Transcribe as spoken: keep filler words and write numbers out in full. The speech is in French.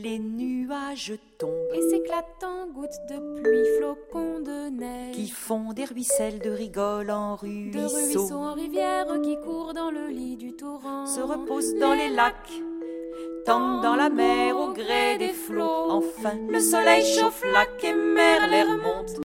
les nuages tombent et s'éclatent en gouttes de pluie, flocons de neige, qui font des ruisselles de rigole en ruisseaux, de ruisseaux en rivière qui courent dans le lit du torrent, se reposent dans les lacs, tendent dans la mer au gré des flots. Enfin, le soleil chauffe lac et mer, l'air monte